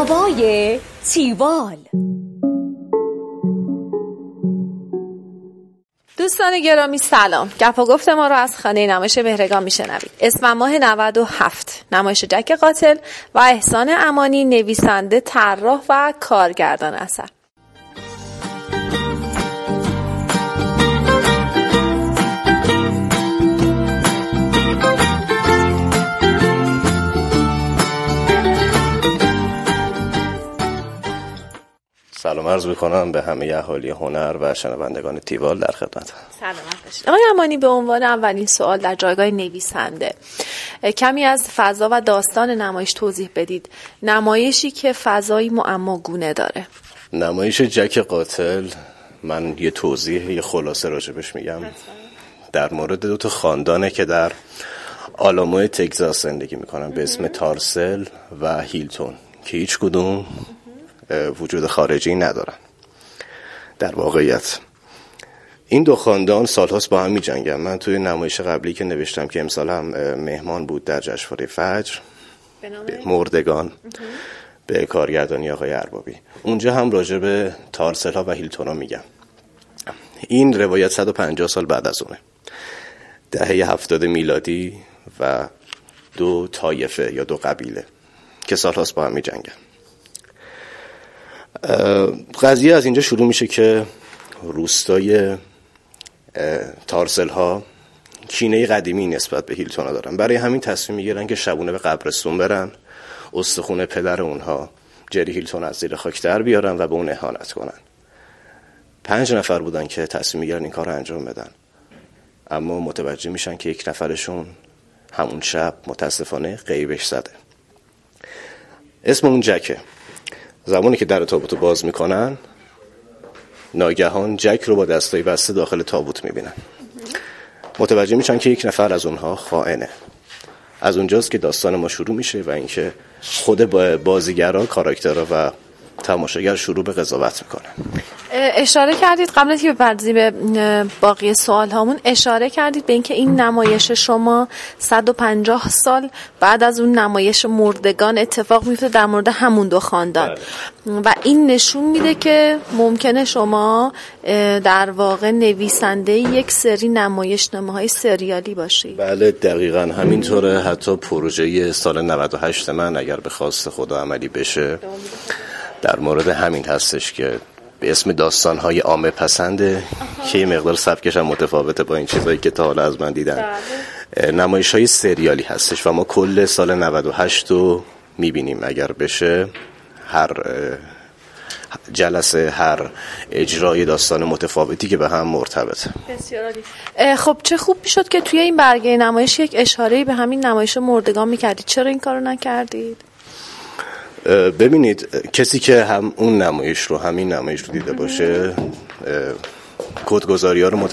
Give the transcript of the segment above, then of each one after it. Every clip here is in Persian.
هوای تیوال. دوستان گرامی سلام. گپ و گفت ما رو از خانه نمایش مهرگان میشنوید. اسم ماه 97 نمایش جک قاتل و احسان امانی نویسنده، طراح و کارگردان اثر. سلام عرض می‌کنم به همه اهالی هنر و شنوندگان تیوال در خدمت. سلامت باشید. آقای امانی، به عنوان اولین سوال در جایگاه نویسنده کمی از فضا و داستان نمایش توضیح بدید. نمایشی که فضایی معماگونه داره. نمایش جک قاتل، من یه توضیح، یه خلاصه راجبش میگم. در مورد دو تا خاندانه که در آلامو تگزاس زندگی میکنن به اسم تارسل و هیلتون که هیچ کدوم وجود خارجی ندارن. در واقعیت این دو خاندان سالهاست با هم می جنگن. من توی نمایش قبلی که نوشتم که امسال هم مهمان بود در جشنواره فجر به مردگان به کارگردانی آقای اربابی، اونجا هم راجع به تارسل ها و هیلتون ها میگم. این روایت 150 سال بعد از اونه، دهه 70 میلادی و دو طایفه یا دو قبیله که سالهاست با هم می جنگن. قضیه از اینجا شروع میشه که روستای تارسل ها کینه قدیمی نسبت به هیلتون ها دارن. برای همین تصمیم میگیرن که شبونه به قبرستون برن، استخون پدر اونها جری هیلتون از زیر خاک در بیارن و به اون اهانت کنن. 5 نفر بودن که تصمیم میگیرن این کار رو انجام بدن، اما متوجه میشن که یک نفرشون همون شب متاسفانه غیبش زده. اسم اون جکه. زمانی که در تابوت باز میکنن، ناگهان جک رو با دستای بسته داخل تابوت میبینن. متوجه میشن که یک نفر از اونها خائنه. از اونجاست که داستان ما شروع میشه و اینکه خود بازیگرا، کاراکترها و تماشاگر شروع به قضاوت میکنن. اشاره کردید قبل از اینکه بپردازیم به باقی سوال هامون، اشاره کردید به اینکه این نمایش شما 150 سال بعد از اون نمایش مردگان اتفاق میفته در مورد همون دو خاندان و این نشون میده که ممکنه شما در واقع نویسنده یک سری نمایشنامه‌های سریالی باشید. بله دقیقاً همینطوره. حتی پروژه سال 98 من اگر به خواست خدا عملی بشه در مورد همین هستش که به اسم داستان‌های عامه پسنده که یه مقدار سبکش هم متفاوته با این چیزایی که تا حالا از من دیدن. نمایش‌های سریالی هستش و ما کل سال 98 رو می‌بینیم اگر بشه. هر جلسه، هر اجرای داستان متفاوتی که به هم مرتبطه. بسیار عالی. خب چه خوب میشد که توی این برگه نمایش یک اشاره‌ای به همین نمایش مردگان می‌کردید. چرا این کارو نکردید؟ ببینید، کسی که هم اون نمایش رو همین نمایش رو دیده باشه کدگذاری ها رو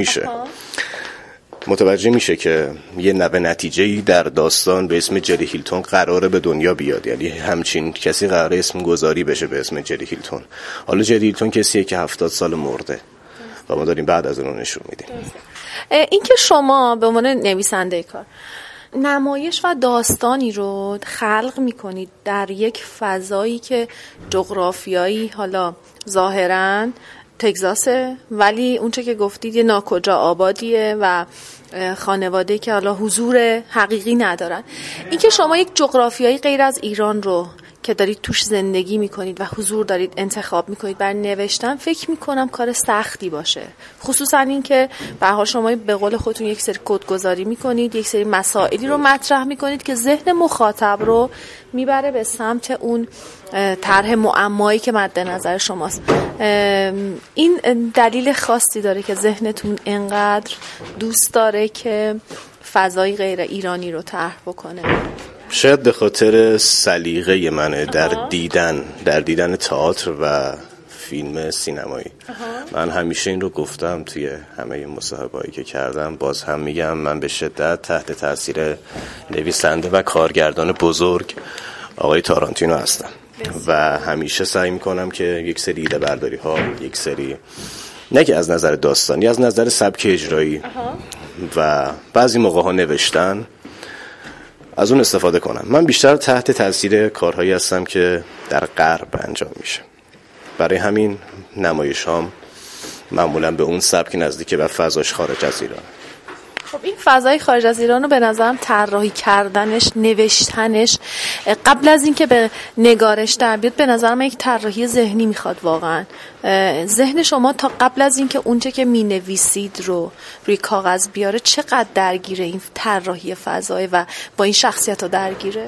متوجه میشه که یه نتیجه‌ای در داستان به اسم جری هیلتون قراره به دنیا بیاد. یعنی همچین کسی قراره اسم گذاری بشه به اسم جری هیلتون. حالا جری هیلتون کسیه که 70 سال مرده و ما داریم بعد از اون نشون میدیم. این که شما به عنوان نویسنده کار نمایش و داستانی رو خلق میکنید در یک فضایی که جغرافیایی حالا ظاهراً تگزاسه، ولی اونچه که گفتید یه ناکجا آبادیه و خانواده که حالا حضور حقیقی ندارن. این که شما یک جغرافیایی غیر از ایران رو که دارید توش زندگی میکنید و حضور دارید انتخاب میکنید برای نوشتن، فکر میکنم کار سختی باشه، خصوصا این که به هر حال شما به قول خودتون یک سری کدگذاری میکنید، یک سری مسائلی رو مطرح میکنید که ذهن مخاطب رو میبره به سمت اون طرح معمایی که مد نظر شماست. این دلیل خاصی داره که ذهنتون انقدر دوست داره که فضای غیر ایرانی رو طرح بکنه؟ شاید به خاطر سلیقه منه در دیدن تئاتر و فیلم سینمایی. من همیشه این رو گفتم توی همه مصاحبه‌هایی که کردم، باز هم میگم، من به شدت تحت تاثیر نویسنده و کارگردان بزرگ آقای تارانتینو هستم و همیشه سعی میکنم که یک سری ایده برداری ها، یک سری نه که از نظر داستانی، از نظر سبک اجرایی و بعضی موقع ها نوشتن، از اون استفاده کنم. من بیشتر تحت تاثیر کارهایی هستم که در غرب انجام میشه، برای همین نمایشام معمولا به اون سبک نزدیکه و فضاش خارج از ایران. خب این فضای خارج از ایران رو به نظرم طراحی کردنش، نوشتنش قبل از اینکه به نگارش در بیاد به نظرم یک طراحی ذهنی میخواد. واقعا ذهن شما تا قبل از اینکه اونچه که مینویسید رو روی کاغذ بیاره چقدر درگیره این طراحی فضای و با این شخصیت‌ها درگیره؟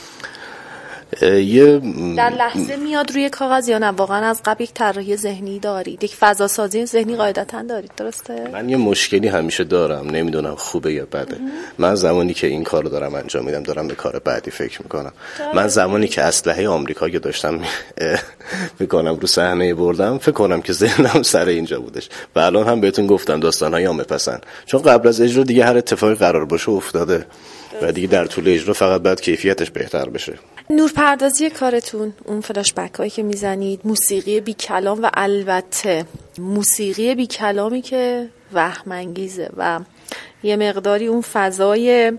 در لحظه میاد روی کاغذ یا نه واقعا از قبل یک طراحی ذهنی دارید، یک فضا سازی ذهنی قاعدتاً دارید؟ درسته؟ من یه مشکلی همیشه دارم، نمیدونم خوبه یا بده. من زمانی که این کارو دارم انجام میدم دارم به کار بعدی فکر میکنم. من زمانی که اسلحه آمریکا که داشتم میکنم رو صحنه بردم فکر کنم که ذهنم سر اینجا بودش و الان هم بهتون گفتم داستان‌های عامه پسند، چون قبل از اجرا دیگه هر اتفاقی قرار باشه افتاده و دیگه در طول اجرا فقط باید کیفیتش بهتر بشه. نورپردازی کارتون، اون فلاش بک هایی که میزنید، موسیقی بی کلام و البته موسیقی بی کلامی که وهم انگیزه و یه مقداری اون فضای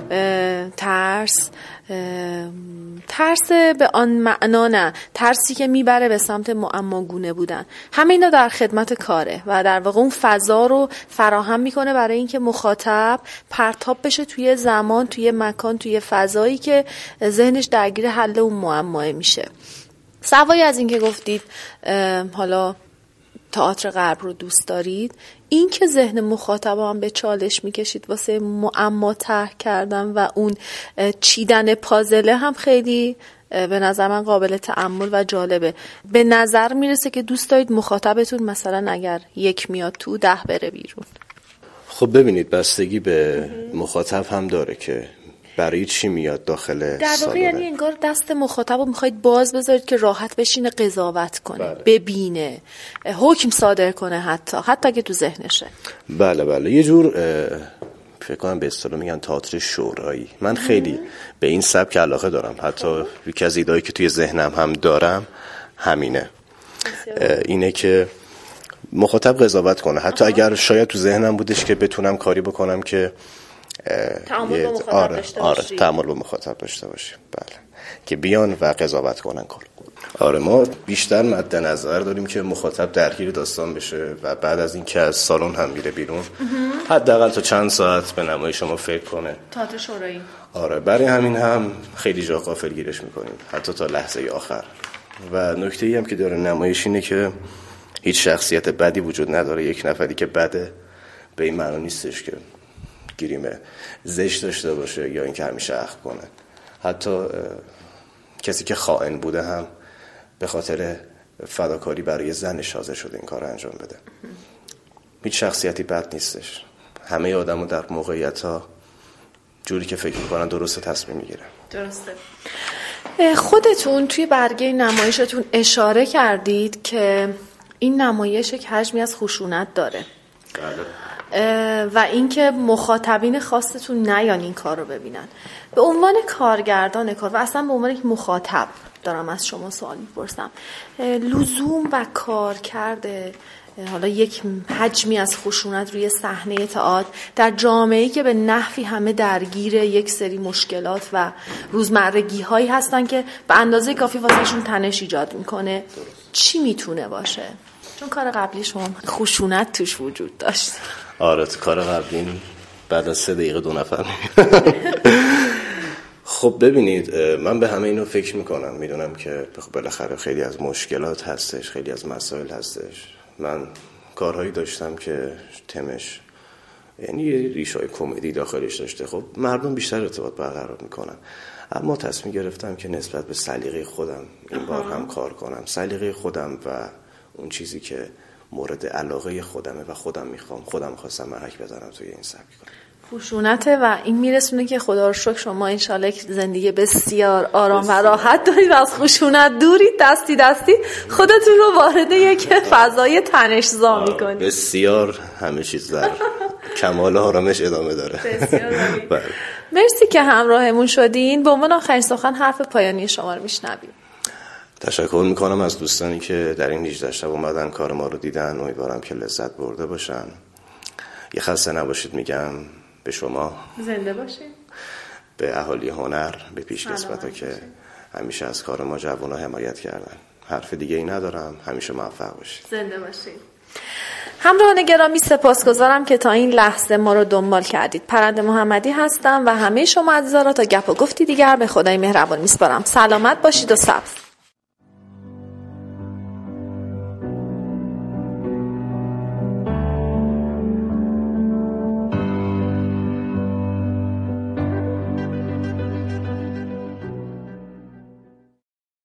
ترس به آن معنا نه، ترسی که میبره به سمت معماگونه بودن، همه اینا در خدمت کاره و در واقع اون فضا رو فراهم میکنه برای اینکه مخاطب پرتاب بشه توی زمان، توی مکان، توی فضایی که ذهنش درگیر حل اون معما میشه. سوای از این که گفتید حالا تئاتر غرب رو دوست دارید، این که ذهن مخاطب هم به چالش میکشید واسه معما طرح کردن و اون چیدن پازله هم خیلی به نظر من قابل تأمل و جالبه. به نظر میرسه که دوست دارید مخاطبتون مثلا اگر 1 میاد تو 10 بره بیرون. خب ببینید بستگی به مخاطب هم داره که برای چی میاد داخل در واقع سالن. یعنی انگار دست مخاطب رو میخواید باز بذارید که راحت بشینه قضاوت کنه، ببینه، حکم صادر کنه، حتی که تو ذهنشه. بله یه جور فکر کنم به اصطلاح میگن تئاتر شورایی. من خیلی به این سبک علاقه دارم، حتی یکی از ایده‌ای که توی ذهنم هم دارم همینه، اینه که مخاطب قضاوت کنه، حتی اگر شاید تو ذهنم بودش که بتونم کاری بکنم که تعامل با مخاطب داشته باشی. تعامل با مخاطب داشته باشیم، بله، که بیان و قضاوت کنن کار. ما بیشتر مد نظر داریم که مخاطب درگیر داستان بشه و بعد از این که از سالن هم میره بیرون حداقل تا چند ساعت به نمایش شما فکر کنه. تئاتر شورایی. برای همین هم خیلی جا غافلگیرش میکنیم حتی تا لحظه آخر. و نکته‌ای هم که داره نمایش اینه که هیچ شخصیت بدی وجود نداره. یک نفری که بده به این معنی نیستش که گیریم زشت داشته باشه یا اینکه همیشه حق کنه. حتی کسی که خائن بوده هم به خاطر فداکاری برای زنش حاضر شده این کار رو انجام بده. هیچ شخصیتی بد نیستش. همه آدم‌ها در موقعیت‌ها جوری که فکر می‌کنن درسته تصمیم می‌گیرن. درسته. خودتون توی برگه نمایشتون اشاره کردید که این نمایش یک حجمی از خشونت داره. بله. و اینکه مخاطبین خاصتون نیان این کار رو ببینن. به عنوان کارگردان کار و اصلا به عنوان یک مخاطب دارم از شما سوال میپرسم، لزوم و کار کرده حالا یک حجمی از خشونت روی صحنه تئاتر در جامعه‌ای که به نحوی همه درگیر یک سری مشکلات و روزمرگی هایی هستن که به اندازه کافی واسهشون تنش ایجاد میکنه، چی میتونه باشه؟ چون کار قبلی شما خشونت توش وجود داشت. آره کار قبلی بعد از 3 دقیقه 2 نفر خب ببینید من به همه اینو فکر میکنم، میدونم که بالاخره خیلی از مشکلات هستش، خیلی از مسائل هستش. من کارهایی داشتم که تمش یعنی ریشای کمدی داخلش داشته، خب مردم بیشتر ارتباط برقرار میکنن، اما تصمیم گرفتم که نسبت به سلیقه خودم این بار هم کار کنم، سلیقه خودم و اون چیزی که مورد علاقه خودمه و خودم خواستم محک بزنم توی این سبک کنم. خشونته و این میرسونه که خدا رو شکر شما انشالله زندگی بسیار آرام و راحت دارید و از خشونت دورید، دستی خودتون رو وارد یک فضای تنش‌زا میکنید. بسیار همه چیز در کمال آرامش ادامه داره. بسیار مرسی که همراهمون شدین. به عنوان آخرین سخن حرف پایانی شما رو میشنویم. تشکر میکنم از دوستانی که در این 18 شب اومدن کار ما رو دیدن. امیدوارم که لذت برده باشن. یه خسته نباشید میگم به شما. زنده باشین. به اهالی هنر، به پیشکسوتا که همیشه از کار ما جوونا حمایت کردن. حرف دیگه ای ندارم. همیشه موفق باشید. زنده باشید. همراهان گرامی سپاسگزارم که تا این لحظه ما رو دنبال کردید. پرنده محمدی هستم و همه شما عزیزان را تا گپ و گفتی دیگر به خدای مهربان میسپارم. سلامت باشید و سبز.